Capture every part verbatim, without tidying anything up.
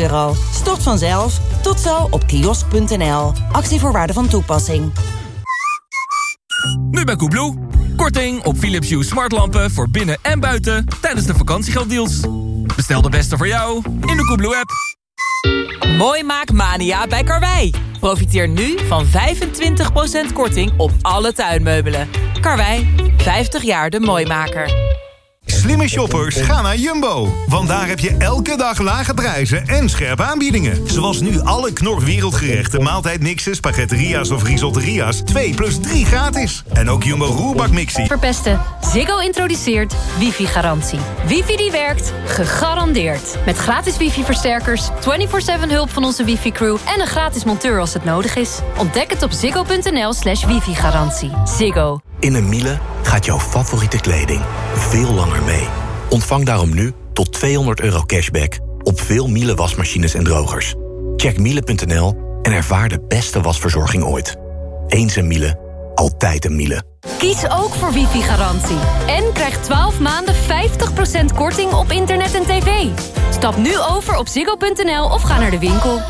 euro. Stort vanzelf. Tot zo op kiosk punt n l. Actievoorwaarden van toepassing. Nu bij Koebloe. Korting op Philips Hue smartlampen voor binnen en buiten tijdens de vakantiegelddeals. Bestel de beste voor jou in de Koebloe-app. Mooi Maak Mania bij Karwei. Profiteer nu van vijfentwintig procent korting op alle tuinmeubelen. Karwei, vijftig jaar de Mooimaker. Slimme shoppers, ga naar Jumbo. Want daar heb je elke dag lage prijzen en scherpe aanbiedingen. Zoals nu alle Knor wereldgerechten, maaltijdmixen, spaghetteria's of risotteria's. twee plus drie gratis. En ook Jumbo roerbakmixie. Verpesten. Ziggo introduceert wifi-garantie. Wifi die werkt, gegarandeerd. Met gratis wifi-versterkers, vierentwintig zeven hulp van onze wifi-crew... en een gratis monteur als het nodig is. Ontdek het op ziggo punt n l slash wifi-garantie. Ziggo. In een Miele gaat jouw favoriete kleding veel langer mee. Ontvang daarom nu tot tweehonderd euro cashback op veel Miele wasmachines en drogers. Check miele punt n l en ervaar de beste wasverzorging ooit. Eens een Miele, altijd een Miele. Kies ook voor wifi-garantie. En krijg twaalf maanden vijftig procent korting op internet en tv. Stap nu over op ziggo punt n l of ga naar de winkel.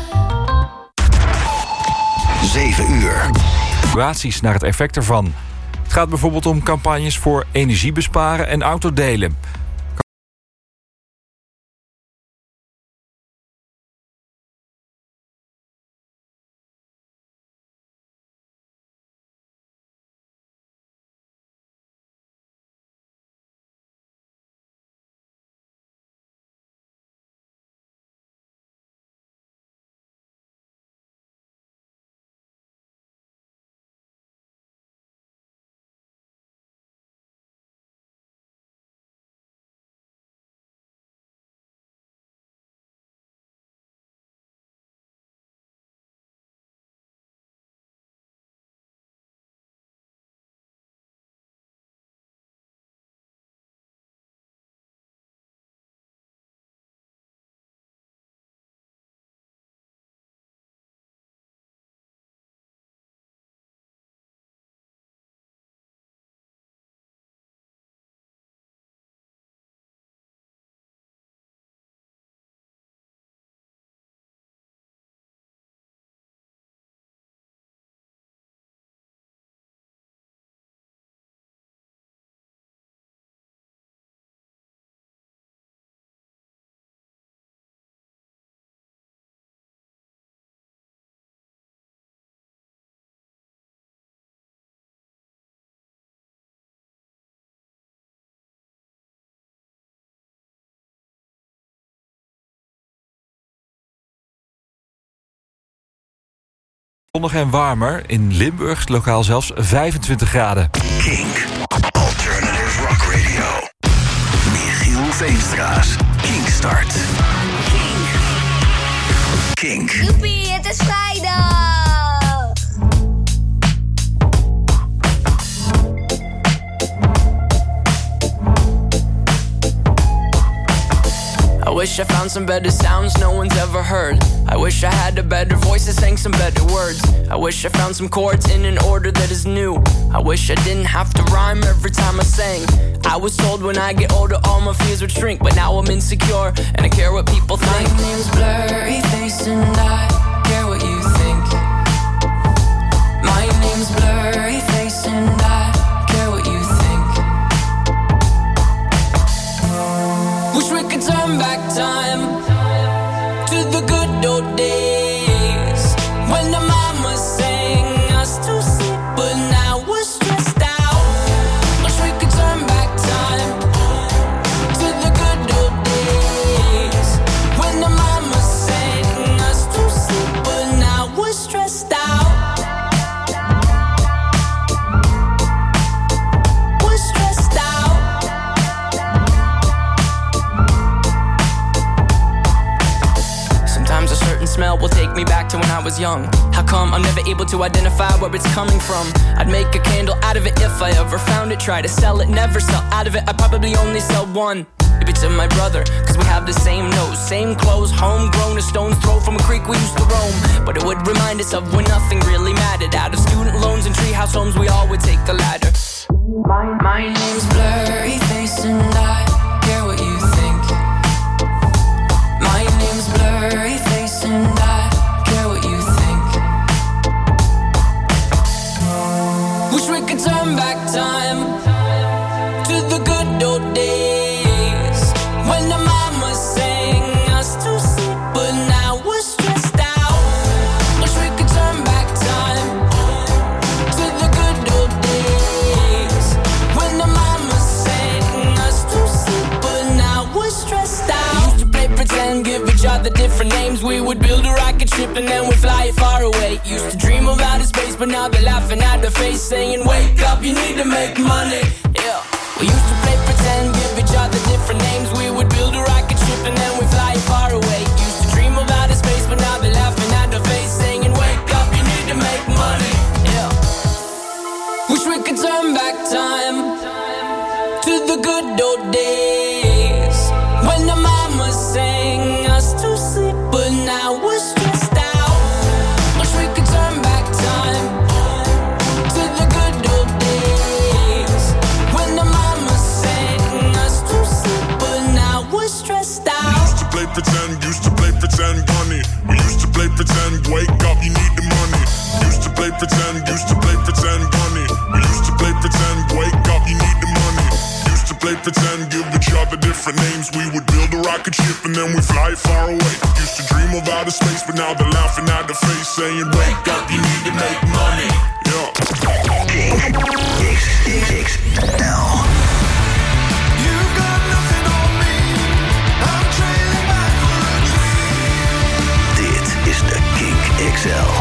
zeven uur. Situaties naar het effect ervan. Het gaat bijvoorbeeld om campagnes voor energie besparen en autodelen. Zonnig en warmer, in Limburg lokaal zelfs vijfentwintig graden. Kink, Alternative Rock Radio. Michiel Veenstra's Kinkstart. Kink. Kink. Joepie, het is vrijdag! I wish I found some better sounds no one's ever heard. I wish I had a better voice that sang some better words. I wish I found some chords in an order that is new. I wish I didn't have to rhyme every time I sang. I was told when I get older all my fears would shrink, but now I'm insecure and I care what people think. My name's Blurry Face and I care what you think. My name's Blurry Face and I care what you think. Wish we could turn back time to the good old days when the mama sang us to sleep, but now we're stressed out. Wish we could turn back time to the good old days when the mama sang us to sleep, but now we're stressed out. We're stressed out. Sometimes a certain smell will take me back to when I was young. How come I'm never able to identify where it's coming from? I'd make a candle out of it if I ever found it. Try to sell it, never sell out of it. I'd probably only sell one. Maybe to my brother, cause we have the same nose, same clothes, homegrown, a stone's throw from a creek we used to roam. But it would remind us of when nothing really mattered. Out of student loans and treehouse homes, we all would take the ladder. My, my name's Blurry Face and I care what you think. My name's Blurry Face. different names. We would build a rocket ship and then we'd fly it far away. Used to dream of outer space, but now they're laughing at the face, saying, wake up, you need to make money. Yeah. We used to play pretend, give each other different names. We would build a rocket ship and then we'd fly it far away. Used to dream of outer space, but now they're laughing at the face, saying, wake up, you need to make money. Yeah. Wish we could turn back time to the good old days when the mama sang us to sleep, but now we're stressed out. Wish we could turn back time to the good old days when the mama sang us to sleep, but now we're stressed out. We used to play pretend, used to play pretend, bunny. We used to play pretend, wake up, you need the money. Used to play pretend, used to play pretend, bunny. We used to play pretend, wake up, you need the money. Used to play pretend, give each other different names. We would build a rocket ship and then we fly far away. Used to dream of outer space, but now they're laughing at the face, saying, wake up, you need to make money. Yeah. King X X L. You've got nothing on me. I'm trailing back for a dream. Dit is de King X L.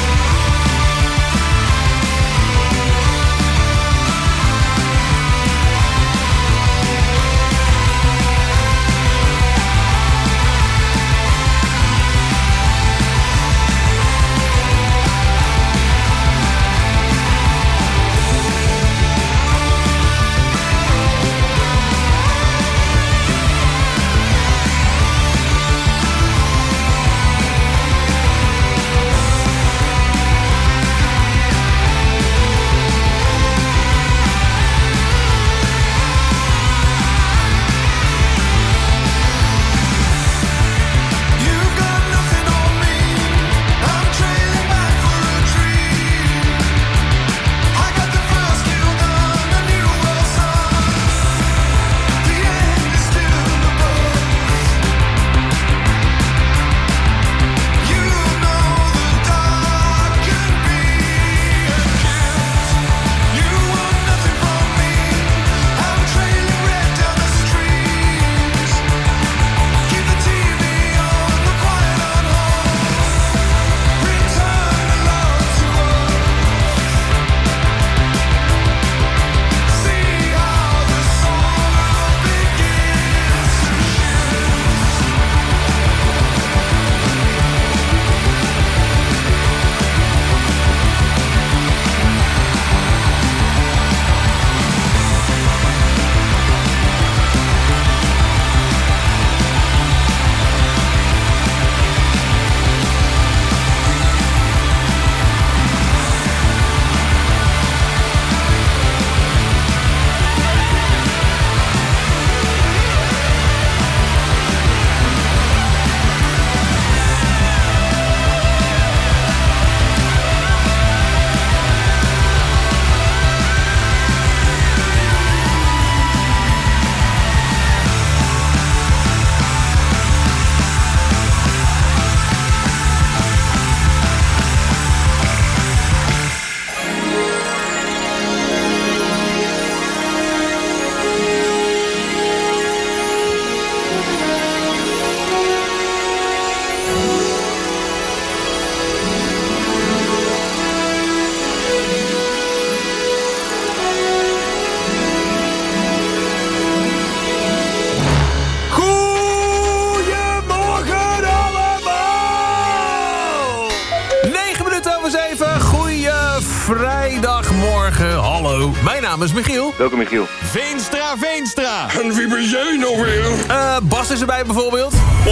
Vrijdagmorgen, hallo. Mijn naam is Michiel. Welkom Michiel. Veenstra, Veenstra. En wie ben jij nou weer? Uh, Bas is erbij bijvoorbeeld.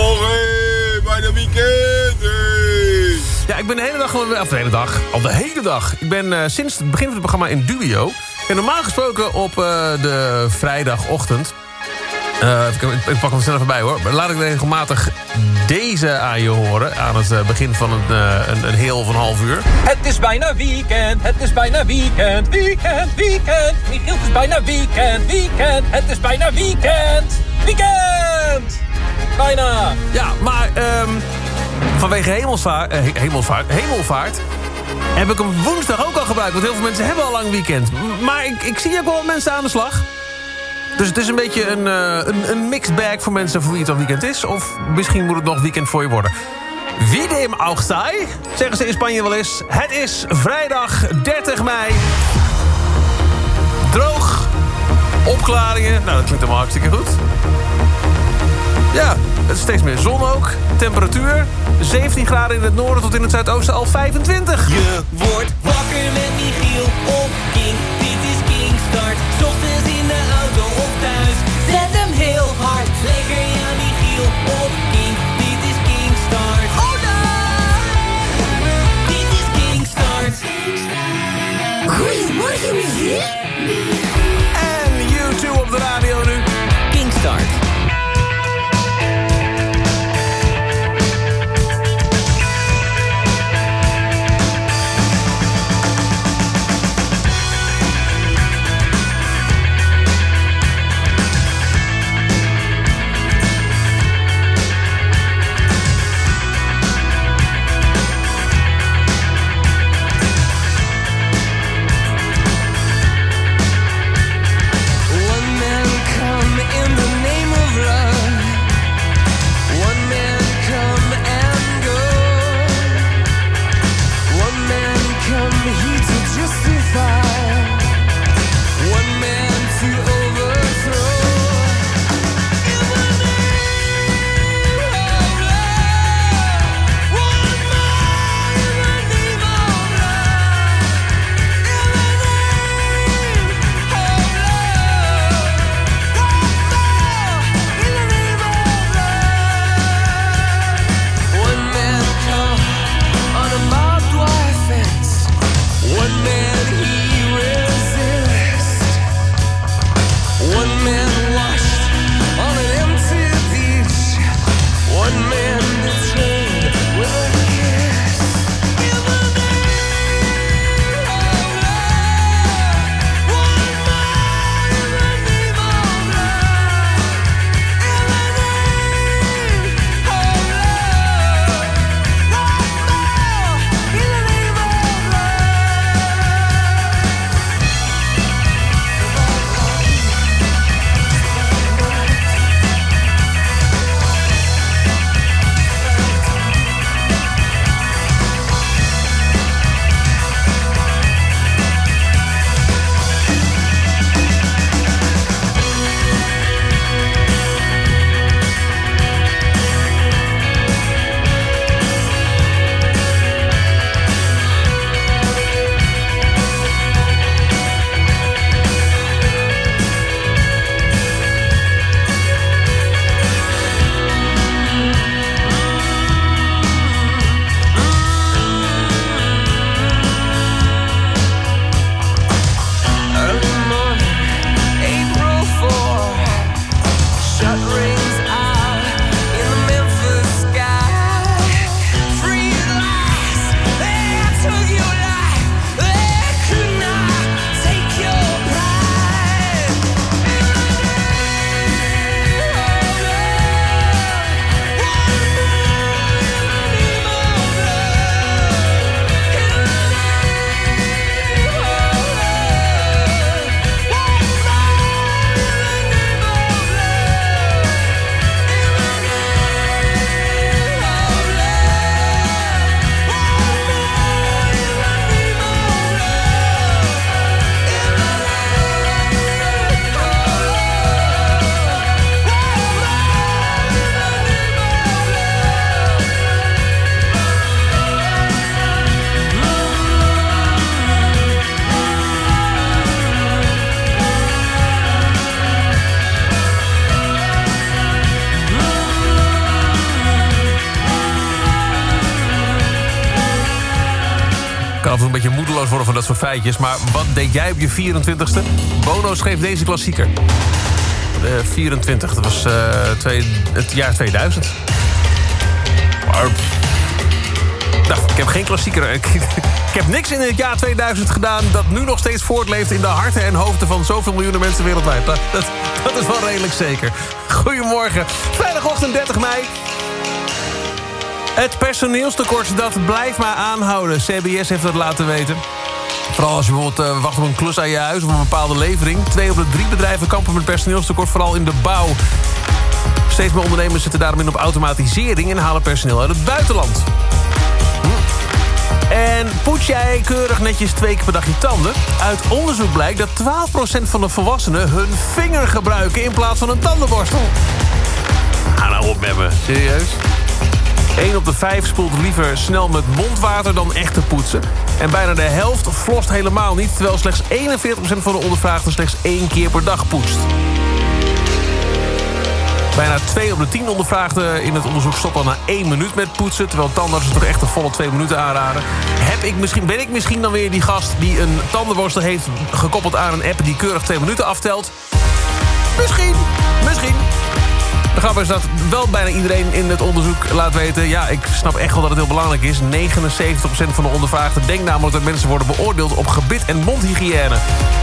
Morgen, bij de weekend. Hey. Ja, ik ben de hele dag, of de hele dag, al de hele dag. Ik ben uh, sinds het begin van het programma in Duo. En normaal gesproken op uh, de vrijdagochtend. Uh, ik, ik pak hem snel even bij hoor. Maar laat ik regelmatig deze aan je horen. Aan het uh, begin van een, uh, een, een heel van een half uur. Het is bijna weekend, het is bijna weekend. Weekend, weekend. Michiel, het is bijna weekend, weekend. Het is bijna weekend. Weekend! Bijna. Ja, maar um, vanwege hemelvaart, uh, hemelvaart, hemelvaart heb ik hem woensdag ook al gebruikt. Want heel veel mensen hebben al lang weekend. Maar ik, ik zie ook wel mensen aan de slag. Dus het is een beetje een, uh, een, een mixed bag voor mensen voor wie het al weekend is. Of misschien moet het nog weekend voor je worden. Wie dem auch sei, zeggen ze in Spanje wel eens. Het is vrijdag dertig mei. Droog. Opklaringen. Nou, dat klinkt allemaal hartstikke goed. Ja, het is steeds meer zon ook. Temperatuur zeventien graden in het noorden tot in het zuidoosten al vijfentwintig. Je wordt wakker met Michiel op King. Dit is King Start. 's Ochtends in de auto of thuis. Zet hem heel hard. Lekker ja, Michiel op King. Dit is King Start. Oh nee! Dit is King Start. Goedemorgen, Michiel. En U twee op de radio nu. King Start. af en toe een beetje moedeloos worden van dat soort feitjes. Maar wat deed jij op je vierentwintigste? Bono schreef deze klassieker. De vierentwintig, dat was uh, twee, het jaar tweeduizend. Maar, nou, ik heb geen klassieker. Ik, ik heb niks in het jaar tweeduizend gedaan dat nu nog steeds voortleeft in de harten en hoofden van zoveel miljoenen mensen wereldwijd. Dat, dat, dat is wel redelijk zeker. Goedemorgen. Vrijdagochtend dertig mei. Het personeelstekort, dat blijft maar aanhouden. C B S heeft dat laten weten. Vooral als je bijvoorbeeld uh, wacht op een klus aan je huis of een bepaalde levering. Twee op de drie bedrijven kampen met personeelstekort, vooral in de bouw. Steeds meer ondernemers zitten daarom in op automatisering en halen personeel uit het buitenland. Hm. En poets jij keurig netjes twee keer per dag je tanden? Uit onderzoek blijkt dat twaalf procent van de volwassenen hun vinger gebruiken in plaats van een tandenborstel. Ga nou op met me, serieus? één op de vijf spoelt liever snel met mondwater dan echt te poetsen. En bijna de helft flost helemaal niet, terwijl slechts eenenveertig procent van de ondervraagden slechts één keer per dag poetst. Bijna twee op de tien ondervraagden in het onderzoek stoppen al na één minuut met poetsen, terwijl tandartsen toch echt de volle twee minuten aanraden. Heb ik misschien, ben ik misschien dan weer die gast die een tandenborstel heeft gekoppeld aan een app die keurig twee minuten aftelt? Misschien, misschien. De grap is dat wel bijna iedereen in het onderzoek laat weten... ja, ik snap echt wel dat het heel belangrijk is. negenenzeventig procent van de ondervraagden denkt namelijk dat mensen worden beoordeeld op gebit- en mondhygiëne.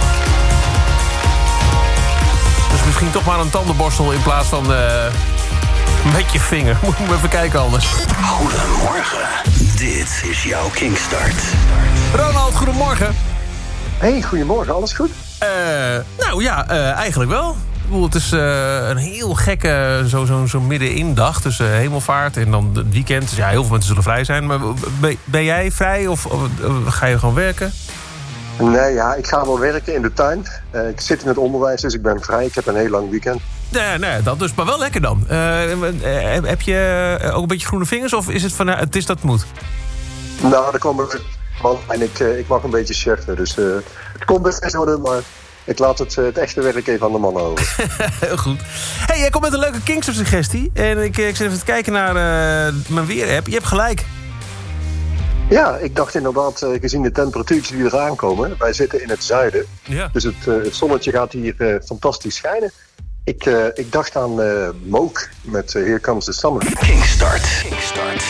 Dus misschien toch maar een tandenborstel in plaats van uh, met je vinger. Moet je even kijken anders. Goedemorgen, dit is jouw Kingstart. Ronald, goedemorgen. Hey, goedemorgen, alles goed? Uh, nou ja, uh, eigenlijk wel. Het is uh, een heel gekke zo, zo, zo middenin dag tussen uh, hemelvaart en dan het weekend. Dus ja, heel veel mensen zullen vrij zijn. Maar ben, ben jij vrij of uh, ga je gewoon werken? Nee, ja, ik ga wel werken in de tuin. Uh, ik zit in het onderwijs, dus ik ben vrij. Ik heb een heel lang weekend. Nee, nee, dat dus, maar wel lekker dan. Uh, heb je ook een beetje groene vingers of is het van, uh, het is dat het moet? Nou, er komen man en ik, uh, ik mag een beetje cheffen. Dus uh, het komt best worden, maar... Ik laat het, het echte werk even aan de mannen over. Heel goed. Hey, jij komt met een leuke Kingster-suggestie. En ik, ik zit even te kijken naar uh, mijn weer-app. Je hebt gelijk. Ja, ik dacht inderdaad, uh, gezien de temperatuurtjes die eraan komen... Wij zitten in het zuiden. Ja. Dus het, uh, het zonnetje gaat hier uh, fantastisch schijnen. Ik, uh, ik dacht aan uh, Moog met uh, Here Comes the Summer. Kingstart. Kingstart.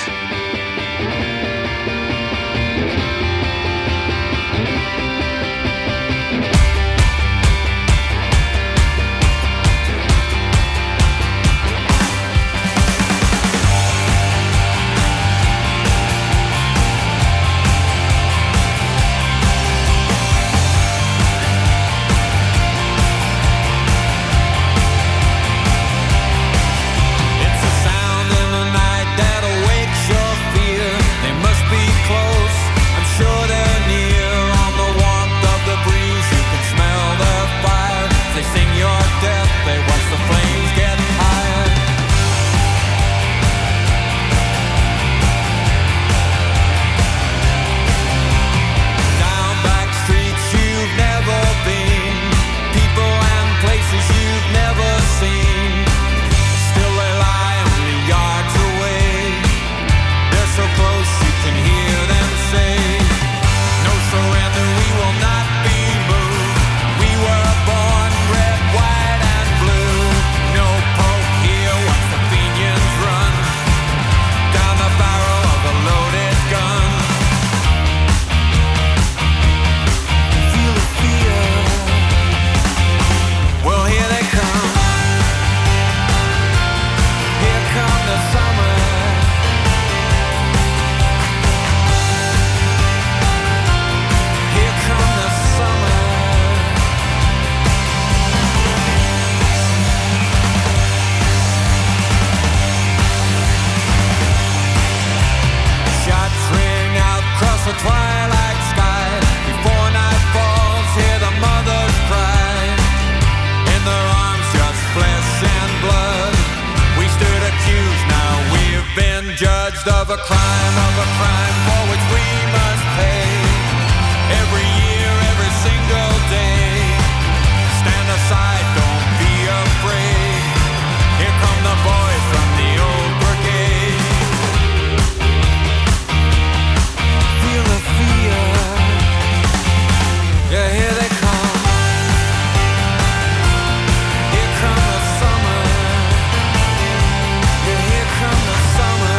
Of a crime, of a crime for which we must pay. Every year, every single day. Stand aside, don't be afraid. Here come the boys from the old brigade. Feel the fear. Yeah, here they come. Here come the summer. Yeah, here come the summer.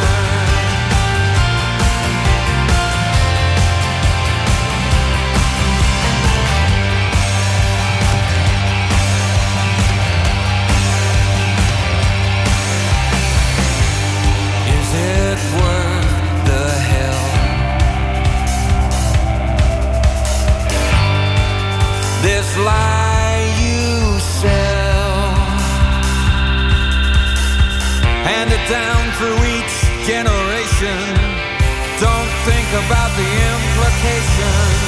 about the implications.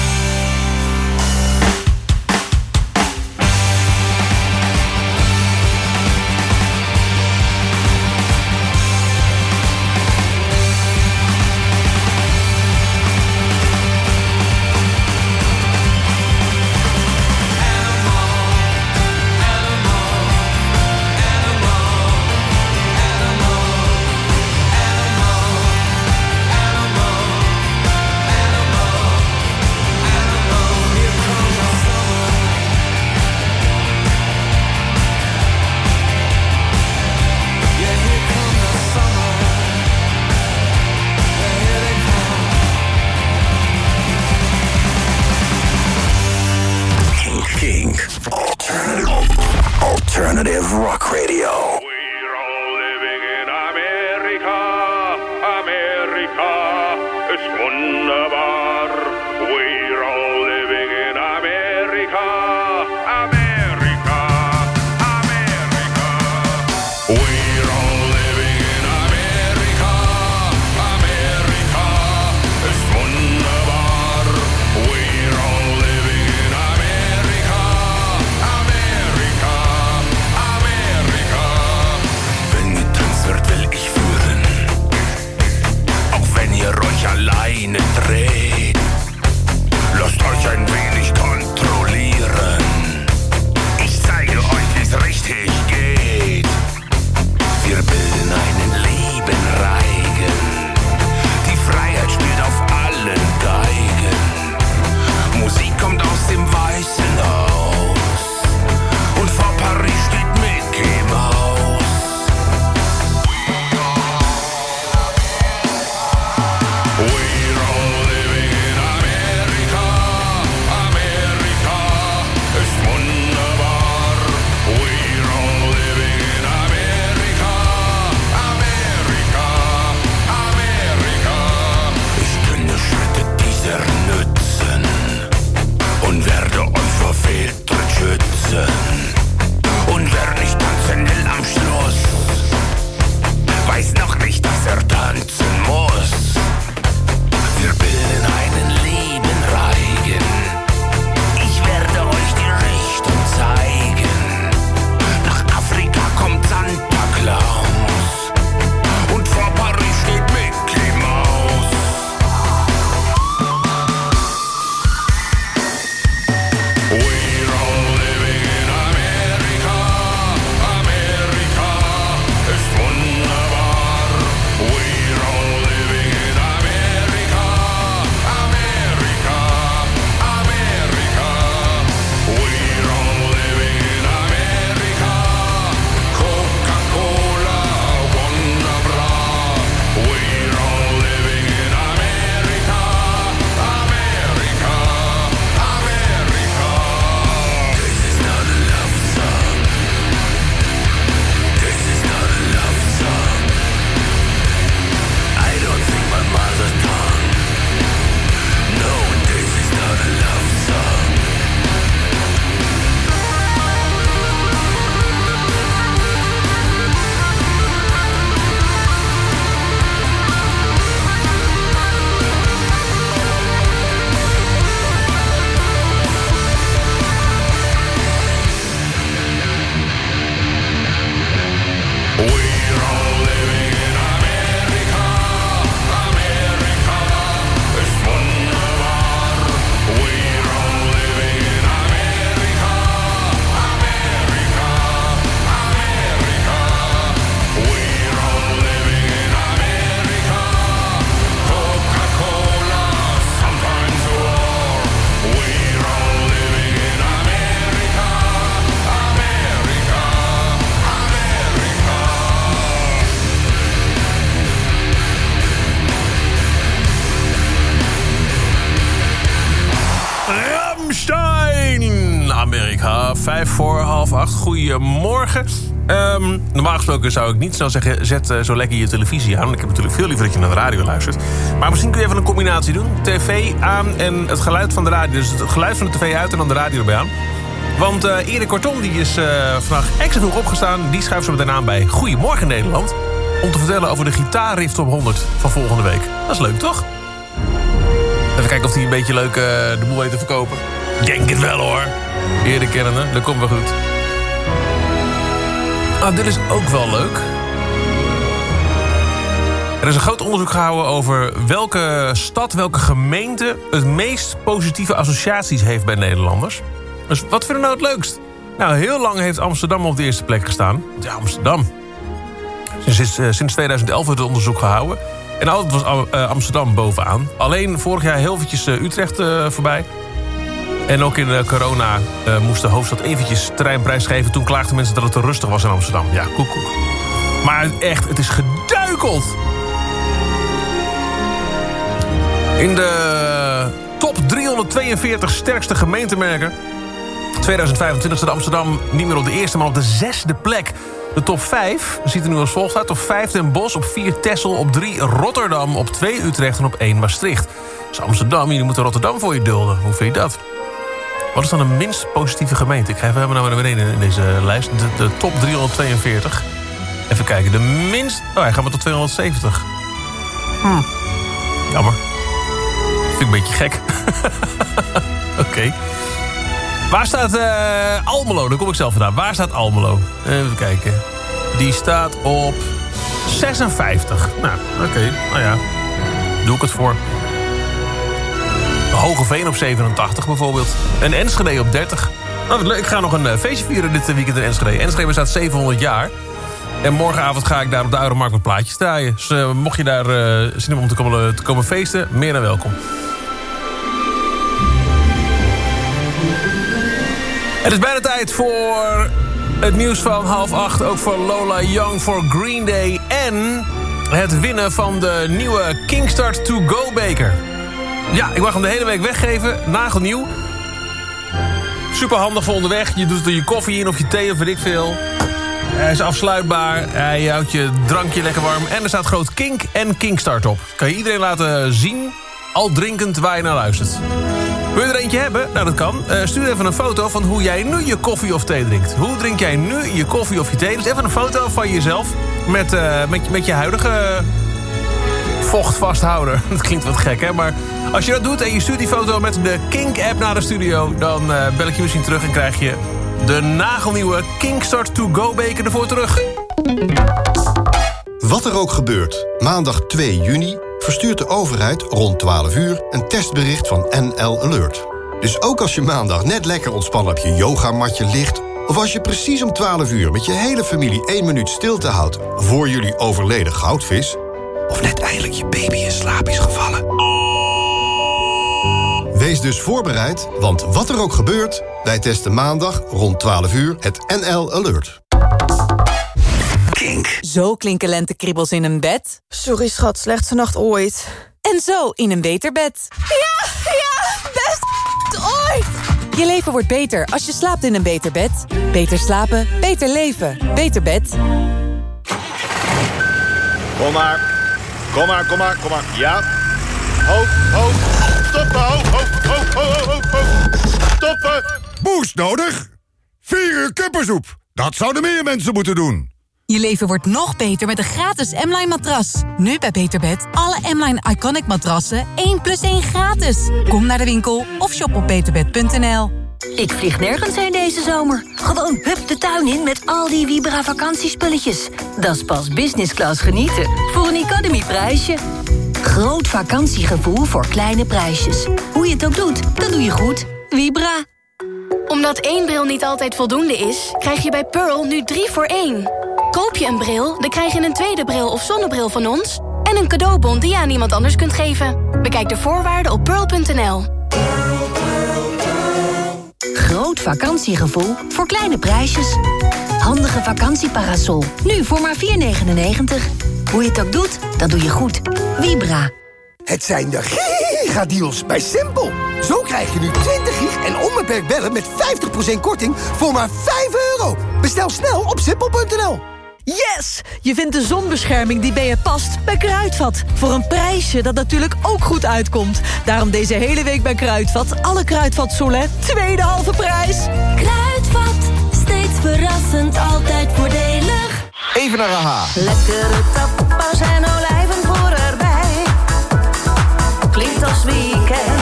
Alternative Rock Radio. We're all living in America. America ist wunderbar. We're all living in America. America. America. We're all living in America. America ist wunderbar. We're all living in America. America. America. Wenn getanzt wird, will ich führen. Auch wenn ihr euch alleine dreht. Lasst euch ein wenig kontrollieren. Ich zeige euch, wie's richtig geht. Wir bilden einen lieben Reigen. Die Freiheit spielt auf allen Geigen. Musik kommt aus dem Weißen Haus. Und vor Paris steht Mickey Mouse. We're all living in America. America ist wunderbar. We're all living in America. America. America. Ich kenne Schritte dieser nützen und werde euch vor Fehltritt schützen. Und wer nicht tanzen will am Schluss, weiß noch nicht, dass er tanzen muss. Wir bilden einen lieben Reigen. Ich werde euch die Richtung zeigen. Nach Afrika kommt Santa Claus. Und vor Paris steht Mickey Mouse. We're all living in America. America ist wunderbar. We're all living in America. America. America. We're all living in America. Coca-Cola, Wonderbra. We're all living in America. America. America. This is not a love song. This is not a love song. I don't sing my mother tongue. No, this is not a love song. We're all living in America. America ist wunderbar. We're all living in America. America. America. We're all living in America. Coca-Cola, sometimes war. We're all living in America. America. America. Rammstein! Amerika, vijf voor half acht. Goedemorgen. Um, normaal gesproken zou ik niet snel zeggen, zet uh, zo lekker je televisie aan. Ik heb natuurlijk veel liever dat je naar de radio luistert. Maar misschien kun je even een combinatie doen. tv aan en het geluid van de radio. Dus het geluid van de tv uit en dan de radio erbij aan. Want uh, Erik Kortom die is uh, vandaag extra vroeg opgestaan. Die schuift zo meteen aan bij Goedemorgen Nederland. Om te vertellen over de gitaarriff top honderd van volgende week. Dat is leuk, toch? Even kijken of hij een beetje leuk uh, de boel weet te verkopen. Ik denk het wel hoor. Eerder kennende, dat komt wel goed. Ah, dit is ook wel leuk. Er is een groot onderzoek gehouden over welke stad, welke gemeente het meest positieve associaties heeft bij Nederlanders. Dus wat vinden we nou het leukst? Nou, heel lang heeft Amsterdam op de eerste plek gestaan. Ja, Amsterdam. Sinds, uh, sinds tweeduizend elf wordt het onderzoek gehouden. En altijd was uh, Amsterdam bovenaan. Alleen vorig jaar heel eventjes uh, Utrecht uh, voorbij. En ook in uh, corona uh, moest de hoofdstad eventjes terreinprijs geven. Toen klaagden mensen dat het te rustig was in Amsterdam. Ja, koek, koek. Maar echt, het is geduikeld. In de top driehonderdtweeënveertig sterkste gemeentemerken tweeduizend vijfentwintig staat Amsterdam niet meer op de eerste, maar op de zesde plek. De top vijf ziet er nu als volgt uit. Op vijf Den Bosch, op vier Texel, op drie Rotterdam, op twee Utrecht en op één Maastricht. Dus Amsterdam, jullie moeten Rotterdam voor je dulden. Hoe vind je dat? Wat is dan de minst positieve gemeente? Ik ga even naar beneden in deze lijst. De, de top driehonderdtweeënveertig. Even kijken, de minst... Oh, hij gaat maar tot tweehonderdzeventig. Hm. Jammer. Vind ik een beetje gek. Oké. Okay. Waar staat uh, Almelo? Daar kom ik zelf vandaan. Waar staat Almelo? Even kijken. Die staat op zesenvijftig. Nou, oké. Okay. Nou ja, doe ik het voor. Hogeveen op zevenentachtig bijvoorbeeld. En Enschede op dertig. Nou, ik ga nog een uh, feestje vieren dit weekend in Enschede. Enschede bestaat zevenhonderd jaar. En morgenavond ga ik daar op de Oude Markt met plaatjes draaien. Dus uh, mocht je daar uh, zin hebben om te komen, te komen feesten, meer dan welkom. Het is bijna tijd voor het nieuws van half acht. Ook voor Lola Young, voor Green Day. En het winnen van de nieuwe Kingstart to Go beker. Ja, ik mag hem de hele week weggeven. Nagelnieuw. Super handig voor onderweg. Je doet er je koffie in of je thee of weet ik veel. Hij is afsluitbaar. Hij houdt je drankje lekker warm. En er staat groot Kink en Kingstart op. Kan je iedereen laten zien, al drinkend, waar je naar luistert. Wil je er eentje hebben? Nou, dat kan. Uh, stuur even een foto van hoe jij nu je koffie of thee drinkt. Hoe drink jij nu je koffie of je thee? Dus even een foto van jezelf met, uh, met, met je huidige vochtvasthouder. Dat klinkt wat gek, hè? Maar als je dat doet en je stuurt die foto met de Kink-app naar de studio, dan uh, bel ik je misschien terug en krijg je de nagelnieuwe Kingstart to Go beker ervoor terug. Wat er ook gebeurt, maandag twee juni verstuurt de overheid rond twaalf uur een testbericht van N L Alert. Dus ook als je maandag net lekker ontspannen op je yogamatje ligt, of als je precies om twaalf uur met je hele familie één minuut stilte houdt voor jullie overleden goudvis, of net eindelijk je baby in slaap is gevallen. Wees dus voorbereid, want wat er ook gebeurt, wij testen maandag rond twaalf uur het N L Alert. Kink. Zo klinken lentekriebels in een bed. Sorry schat, slechtste nacht ooit. En zo in een beter bed. Ja, ja, best ooit. Je leven wordt beter als je slaapt in een beter bed. Beter slapen, beter leven. Beter bed. Kom maar. Kom maar, kom maar, kom maar. Ja. Hoog, hoog. Stoppen, hoog, hoog, hoog, hoog, hoog, hoog. Stoppen. Boost nodig? Vier uur kuppensoep. Dat zouden meer mensen moeten doen. Je leven wordt nog beter met een gratis M-Line matras. Nu bij Beterbed alle M-Line Iconic matrassen één plus één gratis. Kom naar de winkel of shop op beterbed punt n l. Ik vlieg nergens heen deze zomer. Gewoon hup de tuin in met al die Vibra vakantiespulletjes. Dat is pas business class genieten voor een economy prijsje. Groot vakantiegevoel voor kleine prijsjes. Hoe je het ook doet, dat doe je goed. Vibra. Omdat één bril niet altijd voldoende is, krijg je bij Pearl nu drie voor één. Koop je een bril, dan krijg je een tweede bril of zonnebril van ons en een cadeaubon die je aan iemand anders kunt geven. Bekijk de voorwaarden op pearl punt n l. Groot vakantiegevoel voor kleine prijsjes. Handige vakantieparasol, nu voor maar vier negenennegentig. Hoe je het ook doet, dat doe je goed. Vibra. Het zijn de gigadeals bij Simpel. Zo krijg je nu twintig gig en onbeperkt bellen met vijftig procent korting voor maar vijf euro. Bestel snel op simpel punt n l. Yes! Je vindt de zonbescherming die bij je past bij Kruidvat. Voor een prijsje dat natuurlijk ook goed uitkomt. Daarom deze hele week bij Kruidvat. Alle Kruidvat Solen, tweede halve prijs. Kruidvat, steeds verrassend, altijd voordelig. Even naar A H. Lekkere tapas en olijven voor erbij. Klinkt als weekend.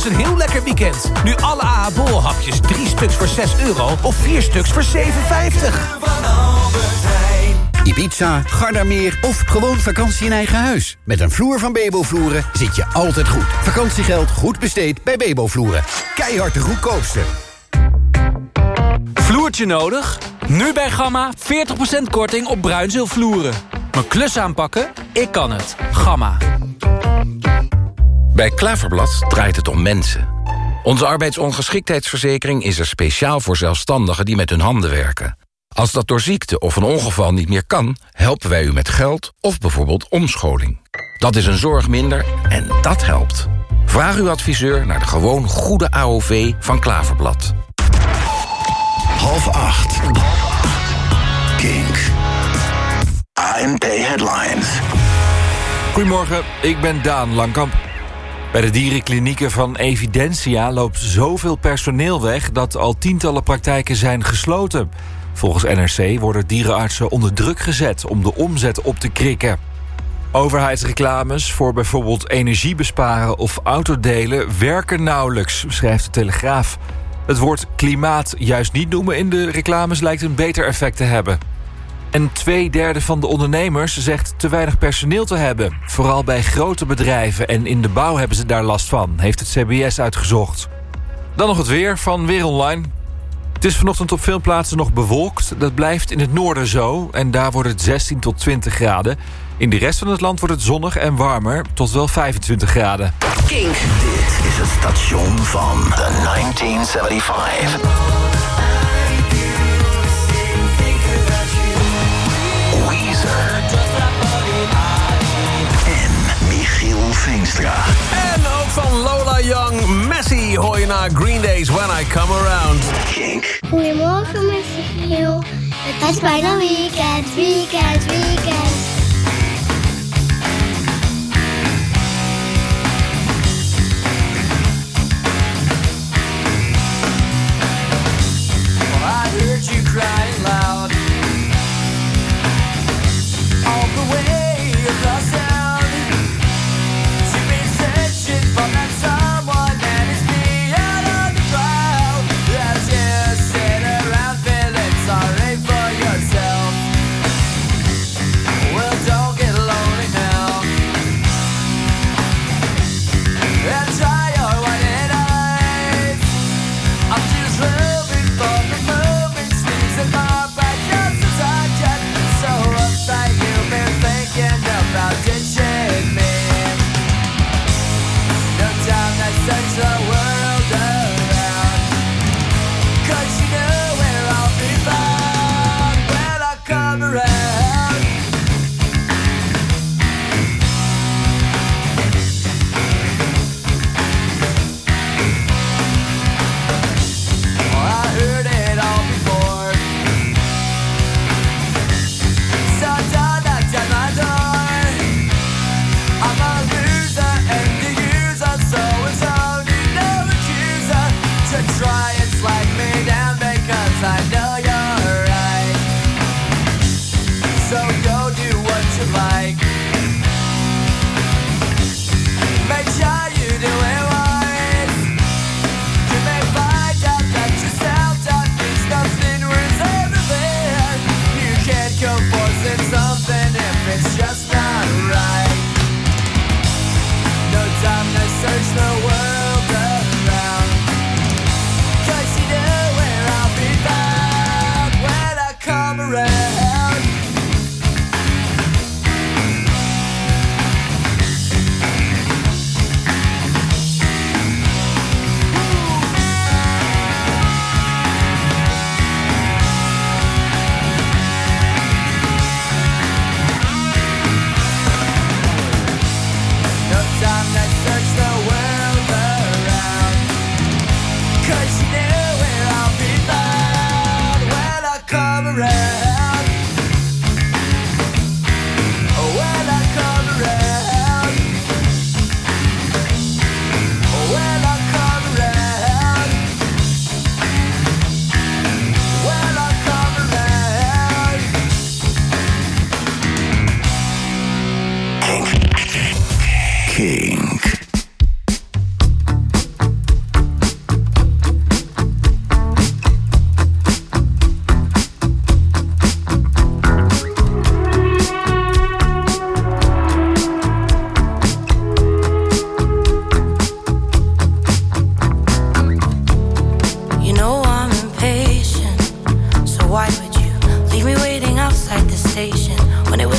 dus een heel lekker weekend. Nu alle A H borrelhapjes, drie stuks voor zes euro of vier stuks voor zeven vijftig. Ibiza, Gardameer of gewoon vakantie in eigen huis. Met een vloer van Bebo-vloeren zit je altijd goed. Vakantiegeld goed besteed bij Bebo-vloeren. Keihard de goedkoopste. Vloertje nodig? Nu bij Gamma veertig procent korting op bruinzeelvloeren. Mijn klus aanpakken? Ik kan het. Gamma. Bij Klaverblad draait het om mensen. Onze arbeidsongeschiktheidsverzekering is er speciaal voor zelfstandigen die met hun handen werken. Als dat door ziekte of een ongeval niet meer kan, helpen wij u met geld of bijvoorbeeld omscholing. Dat is een zorg minder en dat helpt. Vraag uw adviseur naar de gewoon goede A O V van Klaverblad. Half acht. Kink. A N P Headlines. Goedemorgen, ik ben Daan Langkamp. Bij de dierenklinieken van Evidentia loopt zoveel personeel weg dat al tientallen praktijken zijn gesloten. Volgens N R C worden dierenartsen onder druk gezet om de omzet op te krikken. Overheidsreclames voor bijvoorbeeld energiebesparen of autodelen werken nauwelijks, schrijft de Telegraaf. Het woord klimaat juist niet noemen in de reclames lijkt een beter effect te hebben. En twee derde van de ondernemers zegt te weinig personeel te hebben. Vooral bij grote bedrijven en in de bouw hebben ze daar last van, heeft het C B S uitgezocht. Dan nog het weer van Weer Online. Het is vanochtend op veel plaatsen nog bewolkt. Dat blijft in het noorden zo en daar wordt het zestien tot twintig graden. In de rest van het land wordt het zonnig en warmer, tot wel vijfentwintig graden. Kink. Dit is het station van de negentien zevenenzeventig. Weezer. En Michiel Veenstra. En ook van Lola Young, Messi hoor je na Green Day's When I Come Around. Kink. Goedemorgen, Michiel. Het is bijna weekend, weekend, weekend. You crying loud all the way across town. You've been searching for that someone that is beyond on the crowd. As you sit around feeling sorry for yourself.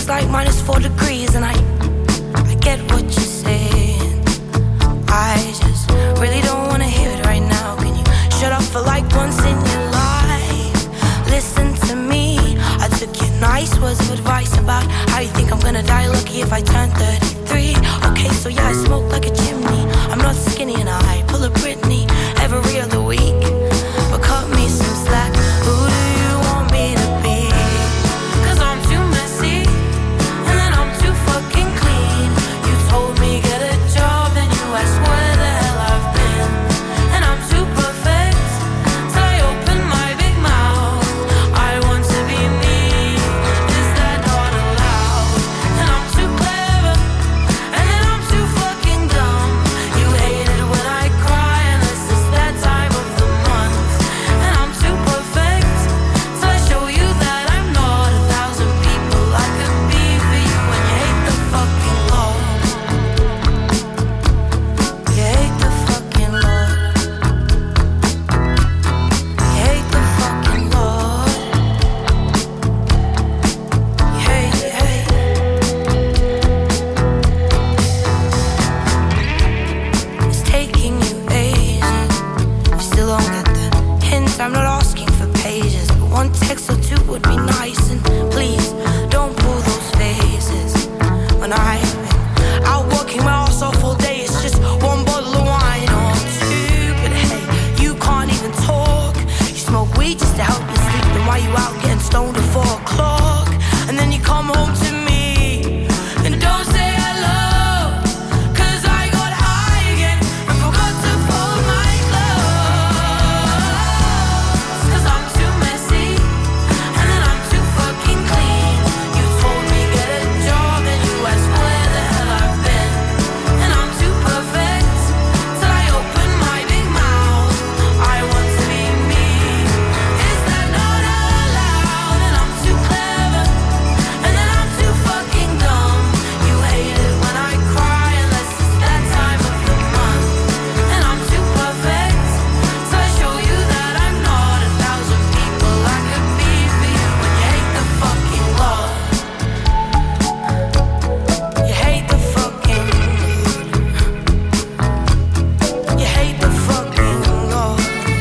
feels like minus four degrees, and I, I get what you're saying. I just really don't wanna hear it right now. Can you shut up for like once in your life? Listen to me. I took your nice words of advice about how you think I'm gonna die lucky if I turn thirty-three. Okay, so yeah, I smoke like a chimney. I'm not skinny and I pull a Britney every other week. But cut me some slack. Who do you want me to be? Cause I'm too messy, and then I'm too fucking clean. You told me get a job, then you asked where the hell I've been. And I'm too perfect, so I open my big mouth. I want to be me, is that not allowed? And I'm too clever, and then I'm too fucking dumb. You hate it when I cry, unless it's that time of the month. And I'm too perfect, so I show you that I'm not a thousand people I could be for you. And you hate the fucking Lord. You hate the fucking Lord. You hate the fucking Lord. You hate, you hate. It's taking you ages. You still don't get the hint. I'm not asking for pages, but one text or two would be nice. And please don't pull those faces. When I've been out working my ass off all day, it's just one bottle of wine or two. But hey, you can't even talk. You smoke weed just to help you sleep. Then why you out getting stoned at four o'clock? And then you come home to me and don't say hello. Cause I got high again and forgot to fold my clothes. Cause I'm too messy, and then I'm too fucking clean. You told me get a job, and you asked where the hell I've been. And I'm too perfect, till I open my big mouth. I want to be me, is that not allowed? And I'm too clever, and then I'm too fucking dumb. You hate it when I cry, unless it's that time of the month. And I'm too perfect, so I show you that I'm not a thousand people I could be for you. And you hate the fucking Lord. You hate the fucking You hate the fucking Lord.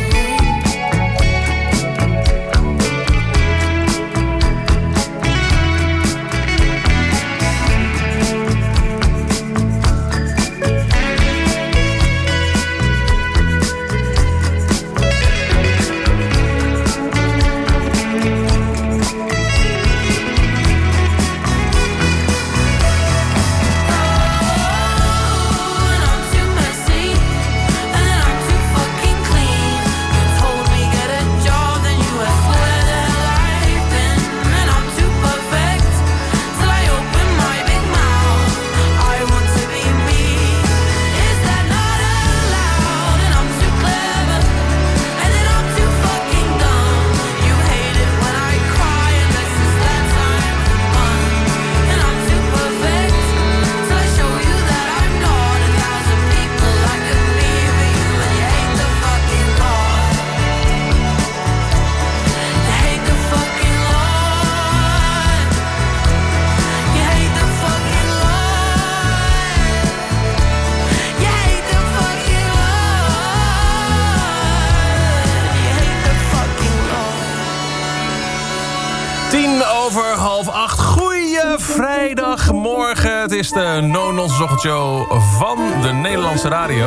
Tien over half acht. Goeie vrijdagmorgen. Het is de No-Nonsense ochtendshow van de Nederlandse radio.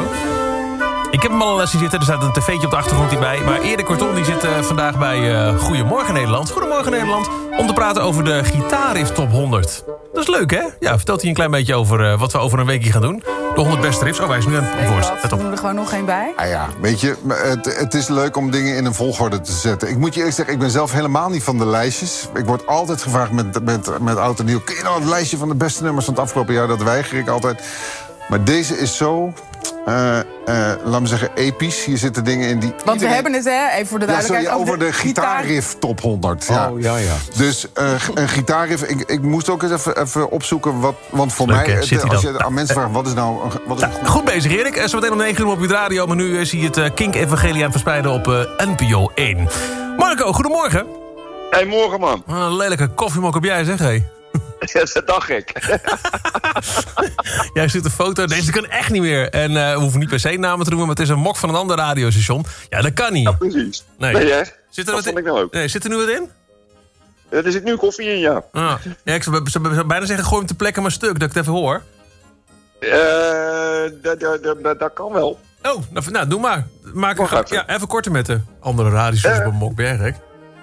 Ik heb hem al zien zitten. Er staat een tv'tje op de achtergrond hierbij. Maar Erik Kortom die zit uh, vandaag bij uh, Goedemorgen Nederland. Goedemorgen Nederland. Om te praten over de Gitaarriff Top honderd. Dat is leuk, hè? Ja, vertelt hij een klein beetje over uh, wat we over een weekje gaan doen. De honderd beste riffs. Oh, hij is nu aan het woord. We doen er gewoon nog één bij. Ah ja, weet je, het, het is leuk om dingen in een volgorde te zetten. Ik moet je eerlijk zeggen, ik ben zelf helemaal niet van de lijstjes. Ik word altijd gevraagd met, met, met oud en nieuw. Kun je nou het lijstje van de beste nummers van het afgelopen jaar? Dat weiger ik altijd. Maar deze is zo, uh, uh, laat me zeggen, episch. Hier zitten dingen in die... Want iedereen... we hebben het, hè, even voor de duidelijkheid... Ja, sorry, over de, de gitaarriff top honderd. Ja. Oh, ja, ja. Dus uh, een gitaarriff... Ik, ik moest ook eens even, even opzoeken wat... Want voor Leuk, mij, hè, de, als je aan mensen vraagt, wat is nou... Wat is nou goed bezig, Erik. Zometeen om negen uur op je radio. Maar nu zie je het uh, Kink-evangelie aan het verspreiden op uh, N P O één. Marco, goedemorgen. Hey, morgen, man. Een lelijke koffiemok op jij, zeg, hé. dat dacht ik. Jij ziet een foto. Deze kan echt niet meer. En uh, we hoeven niet per se namen te noemen, maar het is een mok van een ander radiostation. Ja, dat kan niet. Ja, precies. Nee, nee hè? Zit er dat wat vond in? ik nou ook. Nee, zit er nu wat in? Ja, er zit nu koffie in, ja. Ah. Ja, ik zou, zou bijna zeggen, gooi hem ter plekke maar stuk, dat ik het even hoor. Uh, dat, dat, dat, dat kan wel. Oh, nou, nou doe maar. Maak een, ja, even korter met de andere radio's op Mok, ben jij gek?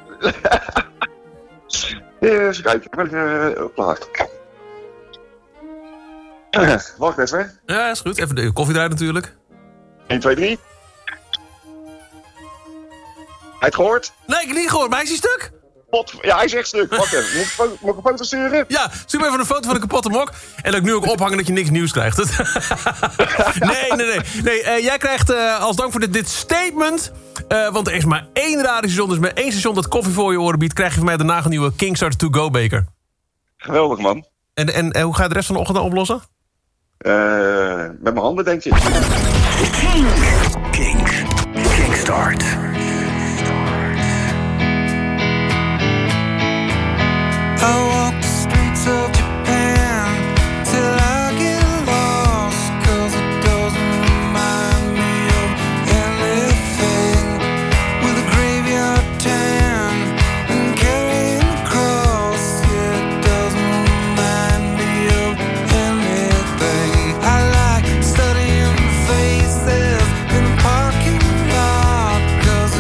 Even kijken, ik ben uh, klaar. Uh, wacht even. Ja, is goed. Even de koffie eruit natuurlijk. één, twee, drie. Hij het gehoord? Nee, ik heb niet gehoord, maar hij is die stuk. Pot, ja, hij is echt stuk. Wacht even, moet ik, moet ik een foto sturen? Ja, stuur me even een foto van de kapotte mok. En dat ik nu ook ophangen dat je niks nieuws krijgt. nee, nee, nee. nee uh, jij krijgt uh, als dank voor dit, dit statement... Uh, want er is maar één radiostation, dus met één station dat koffie voor je oren biedt... krijg je van mij de nagelnieuwe Kingstar to go beker. Geweldig, man. En, en, en hoe ga je de rest van de ochtend dan oplossen? Uh, met mijn handen, denk ik. King. King. Kingstart. I walk the streets of Japan till I get lost, 'cause it doesn't remind me of anything. With a graveyard tan and carrying a cross, it doesn't remind me of anything. I like studying faces in a parking lot, 'cause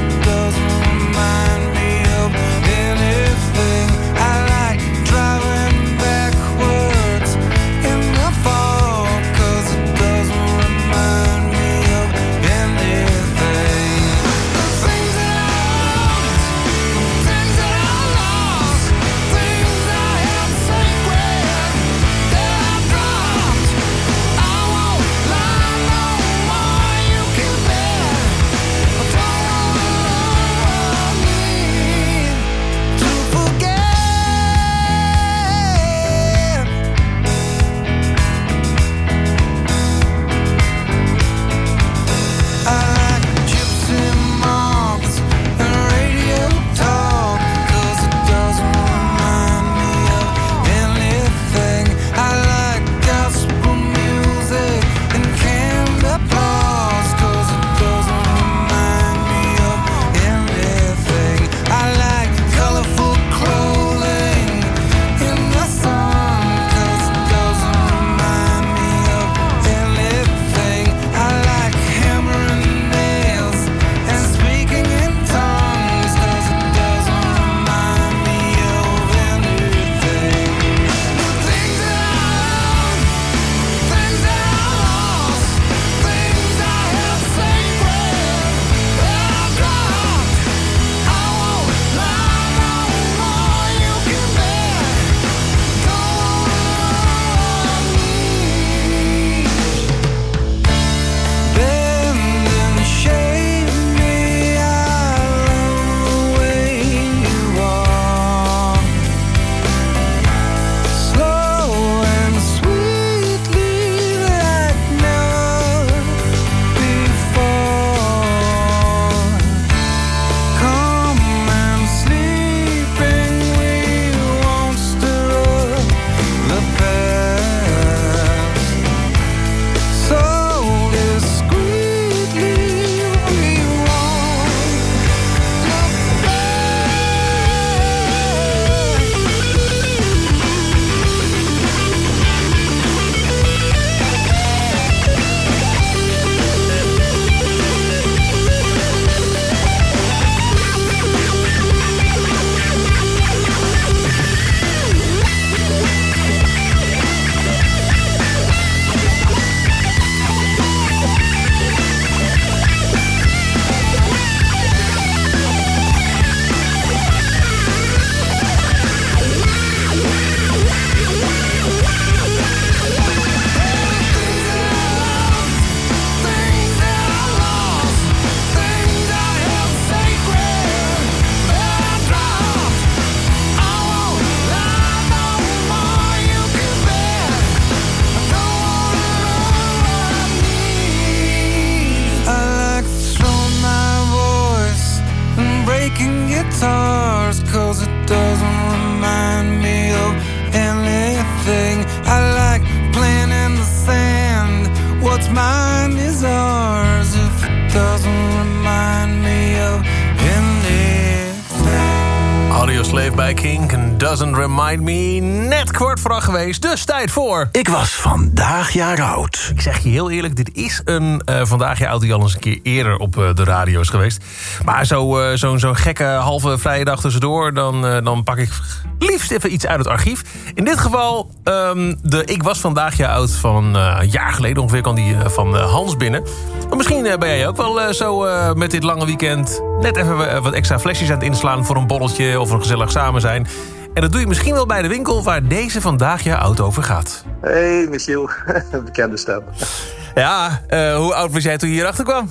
Alive bij Kink en Doesn't Remind Me. Net kwart voor acht geweest, dus tijd voor... Ik was vandaag jaar oud. Ik zeg je heel eerlijk, dit is een uh, vandaag jaar oud... die al eens een keer eerder op uh, de radio is geweest. Maar zo, uh, zo'n zo'n gekke halve vrije dag tussendoor... Dan, uh, dan pak ik liefst even iets uit het archief. In dit geval um, de Ik was vandaag jaar oud van uh, een jaar geleden... ongeveer kwam die uh, van uh, Hans binnen. Maar misschien uh, ben jij ook wel uh, zo uh, met dit lange weekend... net even uh, wat extra flesjes aan het inslaan voor een borreltje... of een gezellig samen zijn. En dat doe je misschien wel bij de winkel waar deze vandaag jaar oud over gaat. Hey Michiel, bekende stem. Ja, uh, hoe oud was jij toen je hierachter kwam?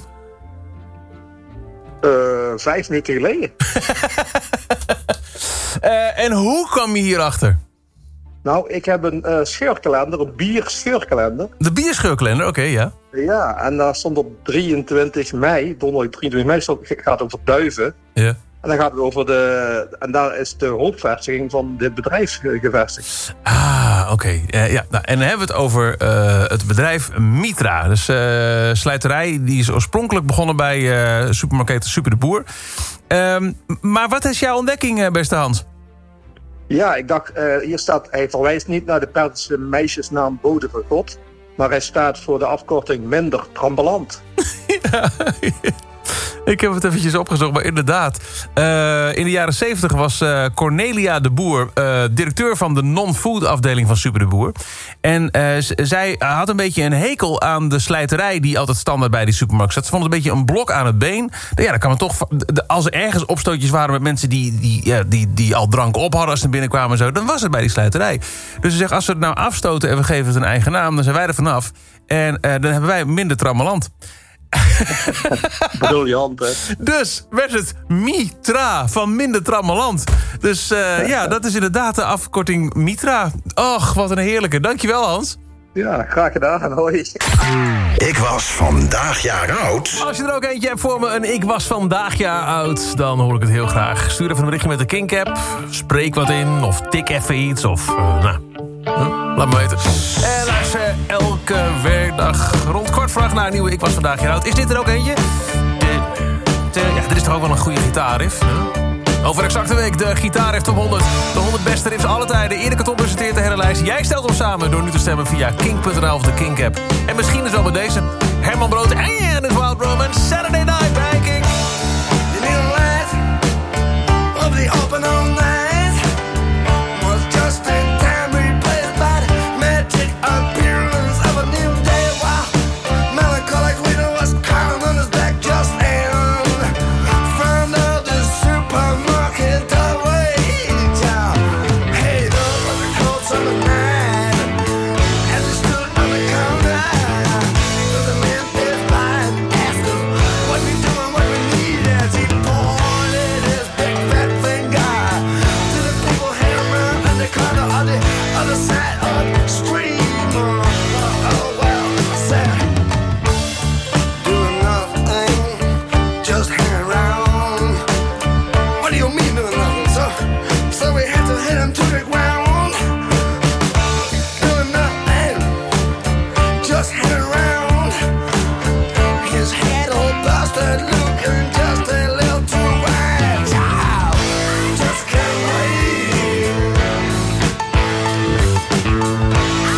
Uh, vijf minuten geleden. uh, en hoe kwam je hierachter? Nou, ik heb een uh, scheurkalender, een bierscheurkalender. De bierscheurkalender, oké, okay, ja. Ja, en daar stond op drieëntwintig mei, donderdag drieëntwintig mei, stond, gaat het over duiven. Ja. En dan gaat het over de... En daar is de hoofdvestiging van dit bedrijf gevestigd. Ah, oké. Okay. Uh, ja. nou, en dan hebben we het over uh, het bedrijf Mitra. Dus uh, slijterij, die is oorspronkelijk begonnen bij uh, supermarkt Super de Boer. Um, maar wat is jouw ontdekking, uh, beste Hans? Ja, ik dacht, uh, hier staat... Hij verwijst niet naar de Persische meisjesnaam Bode van God... maar hij staat voor de afkorting minder trambeland. Ja, ik heb het eventjes opgezocht, maar inderdaad. Uh, in de jaren zeventig was uh, Cornelia de Boer... Uh, directeur van de non-food afdeling van Super de Boer. En uh, z- zij had een beetje een hekel aan de slijterij... die altijd standaard bij die supermarkt zat. Ze vond het een beetje een blok aan het been. Ja, dan kan men toch... Als er ergens opstootjes waren met mensen... die, die, ja, die, die al drank op hadden als ze binnenkwamen en zo... dan was het bij die slijterij. Dus ze zegt, als we het nou afstoten en we geven het een eigen naam... dan zijn wij er vanaf. En uh, dan hebben wij minder trammeland. Briljant, hè? Dus werd het Mitra van minder trammeland. Dus uh, ja, dat is inderdaad de afkorting Mitra. Och, wat een heerlijke. Dankjewel, Hans. Ja, graag gedaan. Hoi. Ik was vandaag jaar oud. Als je er ook eentje hebt voor me, een Ik was vandaag jaar oud... dan hoor ik het heel graag. Stuur even een berichtje met de Kink-app. Spreek wat in, of tik even iets, of... Uh, nou, huh? Laat me weten. En luister elke werkdag rond kwart voor acht naar een nieuwe Ik was vandaag jaar oud. Is dit er ook eentje? De, de, ja, dit is toch ook wel een goede gitaarriff? Huh? Over exact een week de gitaarriff top honderd. De honderd beste riffs alle tijden. Erik Karton presenteert de hele lijst. Jij stelt hem samen door nu te stemmen via kink punt n l of de Kink-app. En misschien is wel met deze Herman Brood en het Wild Romance Saturday Night bij Kink. You need a light of the open all night. Was just in time replaced by the magic appearance of a new day. Wow, melancholic widow was crawling on his back just in front of the supermarket doorway. Hey, those were the coats of the night as he stood on the counter. So the man passed by and asked him what we doing, what we need, as he pointed his big fat finger to the people hanging around on the corner on the other side of the street. Oh, oh well, I said, doing nothing, just hang around. What do you mean doing nothing? So, so we had to hit him to the ground. Doing nothing, just hang around. His head all busted, looking just a little too wide. Child, just can't wait.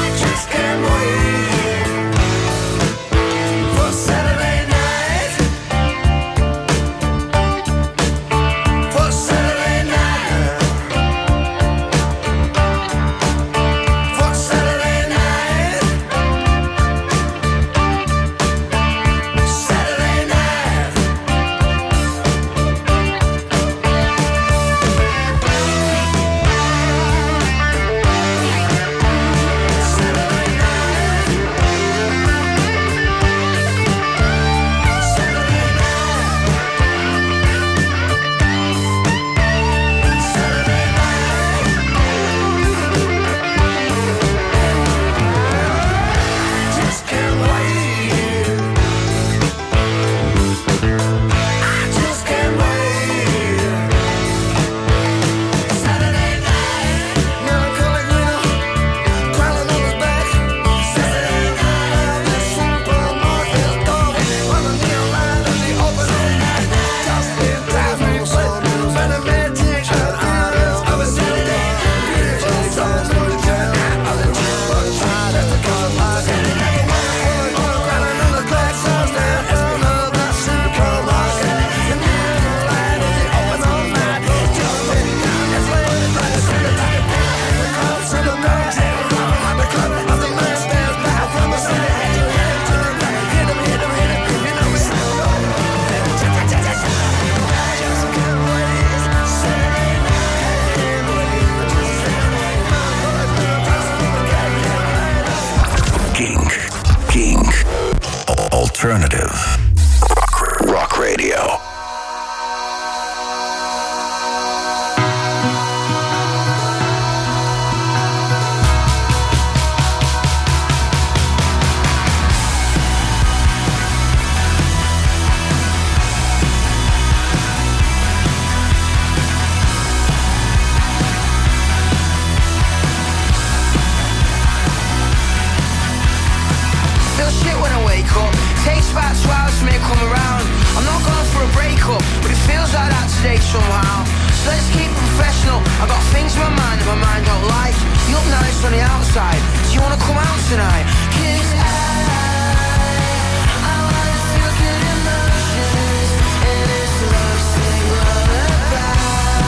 alternative. Rock, rock radio. Takes about two hours for me to come around. I'm not going for a breakup, but it feels like that today somehow. So let's keep it professional. I've got things in my mind that my mind don't like. You look nice on the outside. Do you wanna come out tonight? 'Cause I, I wanna feel good emotions in this love sick lullaby.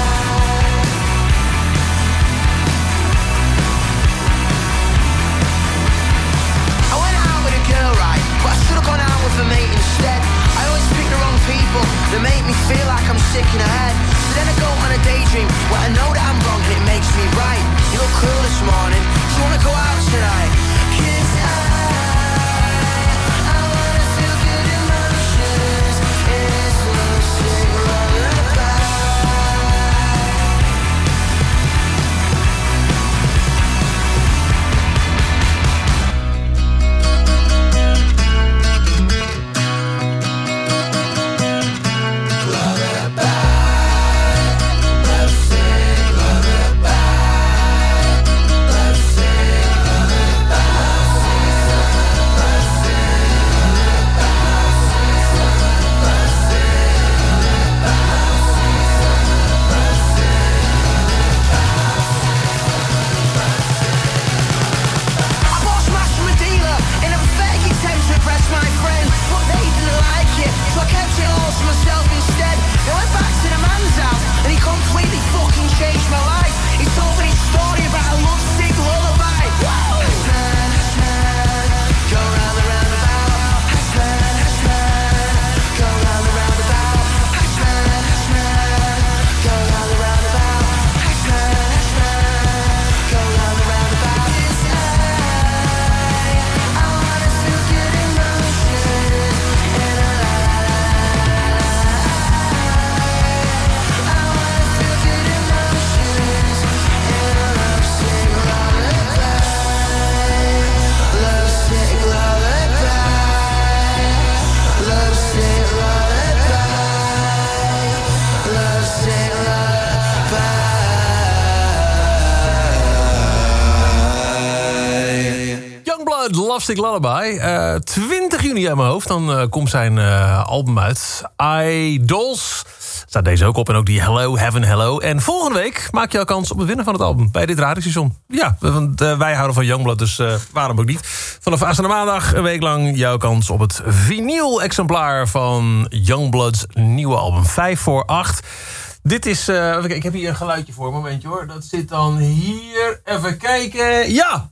I went out with a girl, right? But I should've gone out with a mate instead. I always pick the wrong people that make me feel like I'm sick in the head. So then I go on a daydream where I know that I'm wrong and it makes me right. You look cool this morning. Do you wanna go out tonight? 'Cause I, I wanna feel good emotions in this love sick lullaby. Lovesick Lullaby. Uh, twintig juni aan mijn hoofd. Dan uh, komt zijn uh, album uit. Idols. Staat deze ook op. En ook die Hello, Heaven, Hello. En volgende week maak je al kans op het winnen van het album. Bij dit radiostation. Ja, want uh, wij houden van Youngblood. Dus uh, waarom ook niet. Vanaf aanstaande maandag een week lang jouw kans op het vinyl-exemplaar van Youngblood's nieuwe album. Vijf voor acht. Dit is... Uh, ik heb hier een geluidje voor. Momentje hoor. Dat zit dan hier. Even kijken. Ja!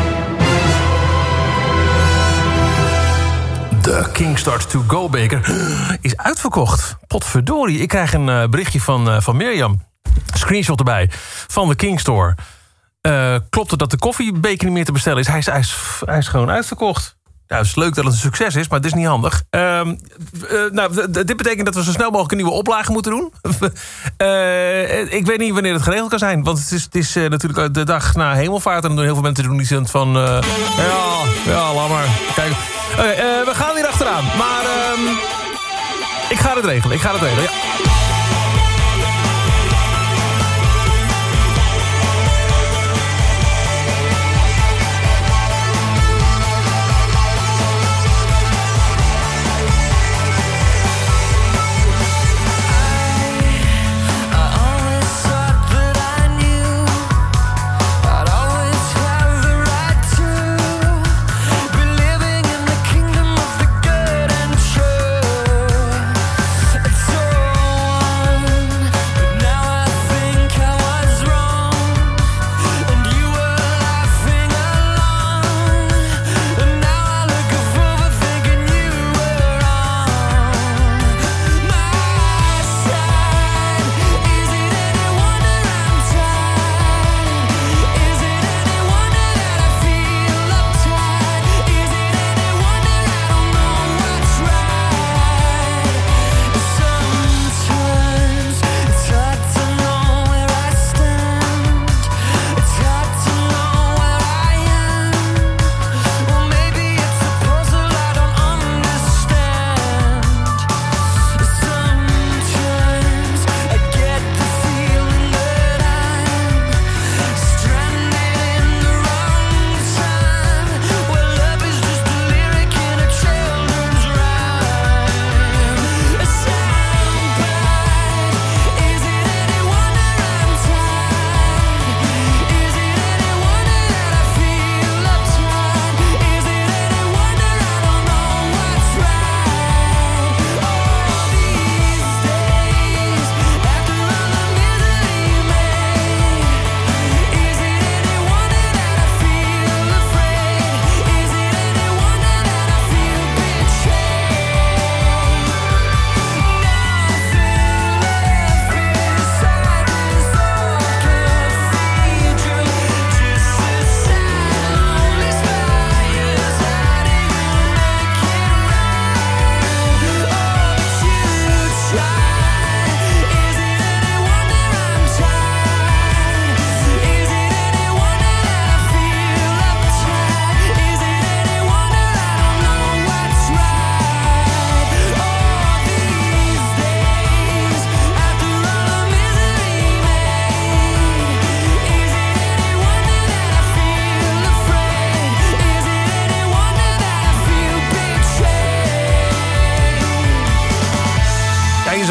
De King Starts to Go beker is uitverkocht. Potverdorie, ik krijg een uh, berichtje van, uh, van Mirjam. Screenshot erbij. Van de King Store. Uh, klopt het dat de koffiebeker niet meer te bestellen is? Hij is, hij is, hij is gewoon uitverkocht. Nou, het is leuk dat het een succes is, maar het is niet handig. Uh, uh, nou, d- d- dit betekent dat we zo snel mogelijk een nieuwe oplage moeten doen. uh, ik weet niet wanneer het geregeld kan zijn. Want het is, het is uh, natuurlijk de dag na Hemelvaart. En dan doen heel veel mensen doen die van... Uh, ja, ja, laat maar. Kijk. Okay, uh, we gaan hier achteraan. Maar uh, ik ga het regelen. Ik ga het regelen, ja. It's so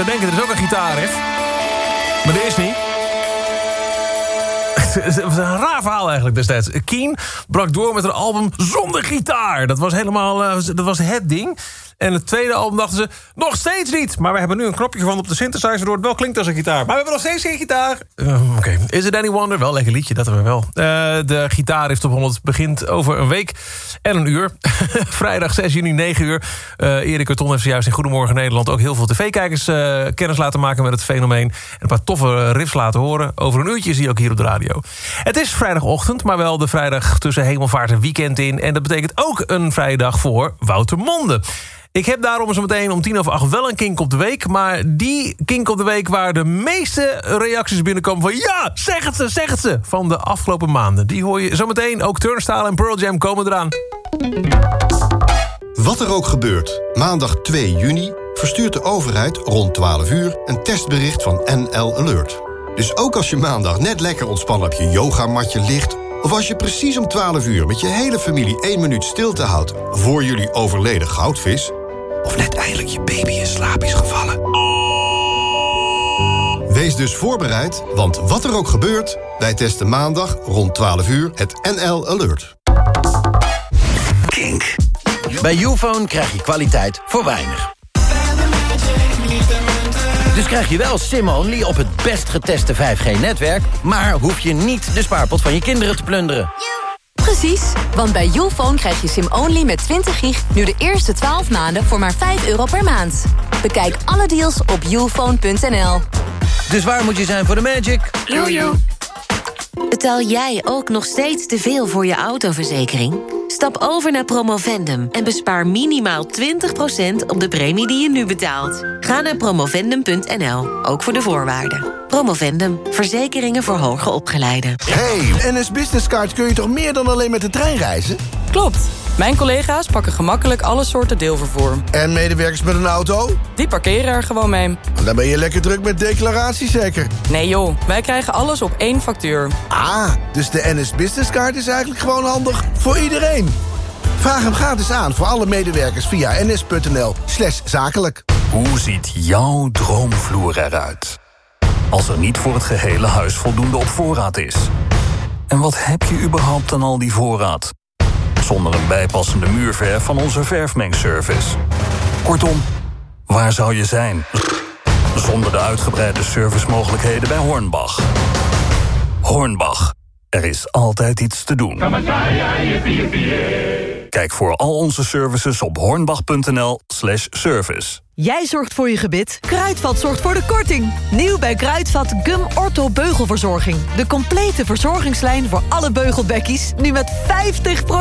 zou denken, er is ook een gitaarriff. Maar dat is niet. Het was een raar verhaal eigenlijk destijds. Keen brak door met een album zonder gitaar. Dat was helemaal uh, dat was het ding. En het tweede album dachten ze, nog steeds niet. Maar we hebben nu een knopje gevonden op de synthesizer, waardoor het wel klinkt als een gitaar. Maar we hebben nog steeds geen gitaar. Uh, Oké, okay. Is it any wonder? Wel een lekker liedje, dat hebben we wel. Uh, de gitaar heeft op honderd begint over een week en een uur. Vrijdag zes juni, negen uur. Uh, Erik Karton heeft zojuist in Goedemorgen Nederland ook heel veel tv-kijkers uh, kennis laten maken met het fenomeen. En een paar toffe riffs laten horen. Over een uurtje is hij ook hier op de radio. Het is vrijdagochtend, maar wel de vrijdag tussen hemelvaart en weekend in. En dat betekent ook een vrije dag voor Wouter Monde. Ik heb daarom zo meteen om tien over acht wel een kink op de week. Maar die kink op de week waar de meeste reacties binnenkomen van... ja, zeg het ze, zeg het ze, van de afgelopen maanden. Die hoor je zo meteen. Ook Turnstile en Pearl Jam komen eraan. Wat er ook gebeurt, maandag twee juni verstuurt de overheid rond twaalf uur... een testbericht van N L Alert. Dus ook als je maandag net lekker ontspannen op je yogamatje ligt... of als je precies om twaalf uur met je hele familie één minuut stilte houdt... voor jullie overleden goudvis... of net eindelijk je baby in slaap is gevallen. Wees dus voorbereid, want wat er ook gebeurt... wij testen maandag rond twaalf uur het N L Alert. Kink. Bij Youfone krijg je kwaliteit voor weinig. Dus krijg je wel SIM-only op het best geteste vijf G-netwerk... maar hoef je niet de spaarpot van je kinderen te plunderen. Precies, want bij Youfone krijg je SIM-only met twintig gig... nu de eerste twaalf maanden voor maar vijf euro per maand. Bekijk alle deals op youfone punt n l. Dus waar moet je zijn voor de magic? Jojo. Betaal jij ook nog steeds te veel voor je autoverzekering? Stap over naar Promovendum en bespaar minimaal twintig procent op de premie die je nu betaalt. Ga naar promovendum punt n l, ook voor de voorwaarden. Promovendum, verzekeringen voor hoger opgeleiden. Hey, N S Business Card kun je toch meer dan alleen met de trein reizen? Klopt. Mijn collega's pakken gemakkelijk alle soorten deelvervoer. En medewerkers met een auto? Die parkeren er gewoon mee. Dan ben je lekker druk met declaratie zeker? Nee joh, wij krijgen alles op één factuur. Ah, dus de N S Business Card is eigenlijk gewoon handig voor iedereen. Vraag hem gratis aan voor alle medewerkers via ns punt n l slash zakelijk. Hoe ziet jouw droomvloer eruit? Als er niet voor het gehele huis voldoende op voorraad is. En wat heb je überhaupt aan al die voorraad? Zonder een bijpassende muurverf van onze verfmengservice. Kortom, waar zou je zijn? Zonder de uitgebreide servicemogelijkheden bij Hornbach. Hornbach, er is altijd iets te doen. Kijk voor al onze services op hornbach punt n l slash service. Jij zorgt voor je gebit, Kruidvat zorgt voor de korting. Nieuw bij Kruidvat Gum Ortho Beugelverzorging. De complete verzorgingslijn voor alle beugelbekkies, nu met vijftig procent